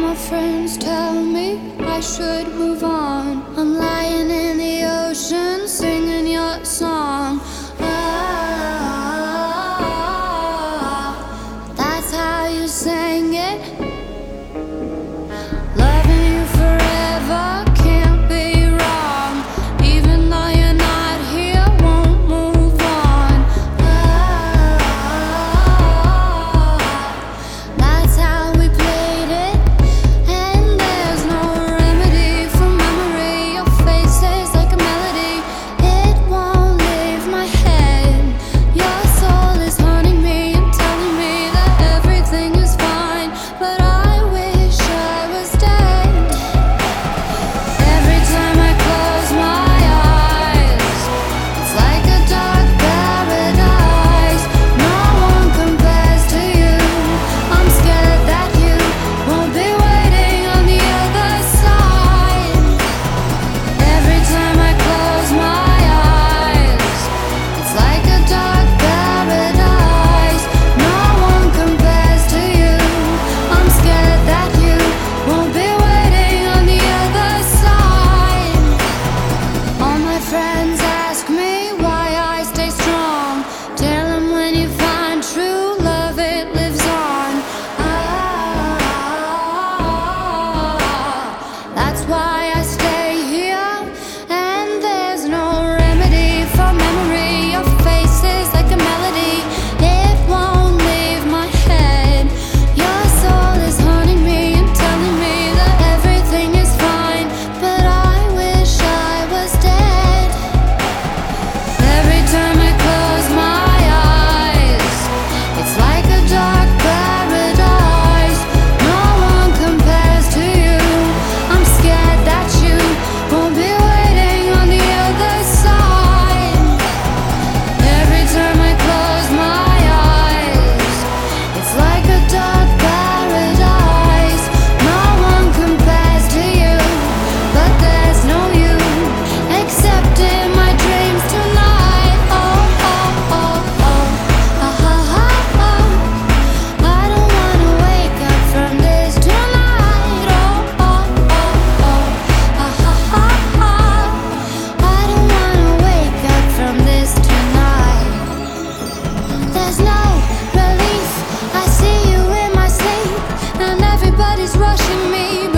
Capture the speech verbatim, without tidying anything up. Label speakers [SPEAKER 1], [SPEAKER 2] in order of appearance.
[SPEAKER 1] my friends tell me I should move on. I'm lying in the ocean singing your song. Ah, that's how you sang it. Loving you forever can't be wrong. Even though you're not here, won't move on. Ah, that's how we played it. And there's no remedy for memory. Your face is like a melody, it won't leave my head. Your soul is haunting me and telling me that everything is fine, but I wish I was dead. Every time I close my eyes, it's like a dark paradise. No one compares to you. I'm scared that you won't be waiting on the other side. Every time I close my eyes, it's like a dark paradise. No one compares to you. I'm scared that you won't be waiting on the other side. All my friends ask me why I stay strong. Tell them when you find true love, it lives on. Ah, that's why I stay here. And there's no remedy for memory. Your face is like a melody, it won't leave my head. Your soul is haunting me and telling me that everything is fine, but I wish I was dead. Every time I close my eyes, it's like a dark paradise. No one compares to you. I'm scared that you won't be waiting on the other side. Every time I close my eyes, it's like a dark paradise. No one compares to you, but there's no you except in my dreams tonight. Oh, oh, oh, oh, ah, ah, ah, ah. I don't wanna wake up from this tonight. Oh, oh, oh, oh, ah, ah, ah, ah. I don't wanna wake up from this tonight. There's no relief. I see you in my sleep, and everybody's rushing me.